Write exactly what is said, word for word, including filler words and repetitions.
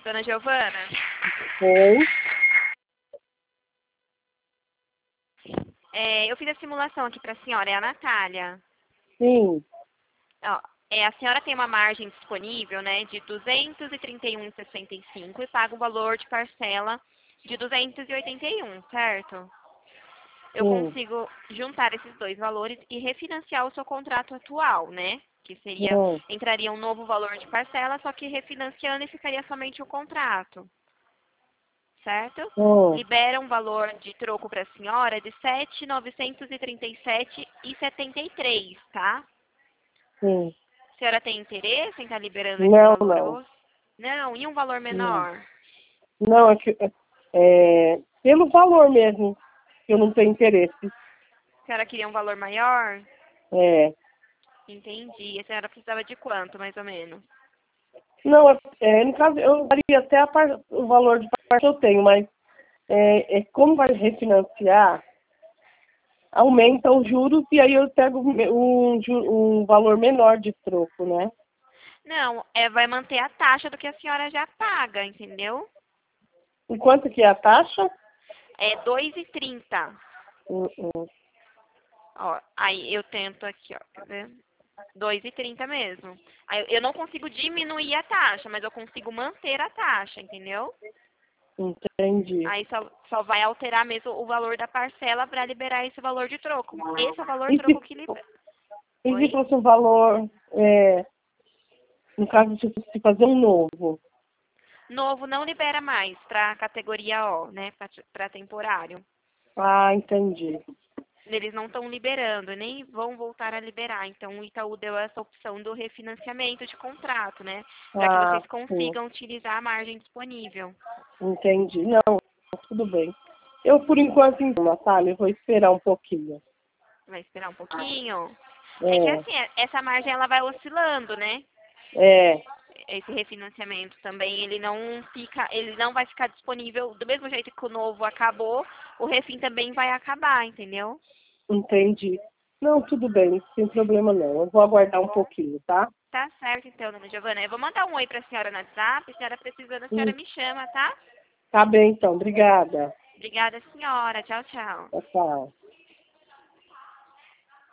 Dona Giovana? Oi. É, eu fiz a simulação aqui para a senhora, é a Natália. Sim. Ó, é, a senhora tem uma margem disponível, né, de duzentos e trinta e um vírgula sessenta e cinco e paga um valor de parcela de duzentos e oitenta e um, certo? Eu Sim. consigo juntar esses dois valores e refinanciar o seu contrato atual, né? Que seria, Sim. entraria um novo valor de parcela, só que refinanciando e ficaria somente o contrato. Certo? Sim. Libera um valor de troco para a senhora de sete mil novecentos e trinta e sete reais e setenta e três centavos, tá? Sim. A senhora tem interesse em estar liberando esse Não, valor não. hoje? Não, e um valor Não, menor? não é que, é, pelo valor mesmo, que eu não tenho interesse. A senhora queria um valor maior? É. Entendi. A senhora precisava de quanto, mais ou menos? Não, é, é, no caso, eu daria até a par, o valor de parte que eu tenho, mas é, é, como vai refinanciar, aumenta os juros e aí eu pego um, ju- um valor menor de troco, né? Não, é, vai manter a taxa do que a senhora já paga, entendeu? E quanto que é a taxa? É dois e trinta. Hum, hum. Ó, aí eu tento aqui, ó, quer ver? dois e trinta mesmo. Aí eu não consigo diminuir a taxa, mas eu consigo manter a taxa, entendeu? Entendi. Aí só, só vai alterar mesmo o valor da parcela para liberar esse valor de troco. Esse é o valor E troco se, que libera. e se Oi? fosse um valor, é, no caso de se fazer um novo? Novo não libera mais para categoria O, né? Para temporário. Ah, entendi. Eles não estão liberando, nem vão voltar a liberar. Então o Itaú deu essa opção do refinanciamento de contrato, né? Para que Ah, vocês sim, consigam utilizar a margem disponível. entendi. Não, tudo bem. Eu, por enquanto, então, Natália, eu vou esperar um pouquinho. Vai esperar um pouquinho. É que É, assim, essa margem ela vai oscilando, né? é, Esse refinanciamento também, ele não fica, ele não vai ficar disponível do mesmo jeito que o novo acabou, o refim também vai acabar, entendeu? entendi. Não, tudo bem, sem problema não. Eu vou aguardar um pouquinho, tá? Tá certo então, dona Giovana. Eu vou mandar um oi pra senhora no WhatsApp, se a senhora precisando, a senhora Hum, me chama, tá? tá bem, então. Obrigada. Obrigada, senhora. Tchau, tchau. Tchau, tchau.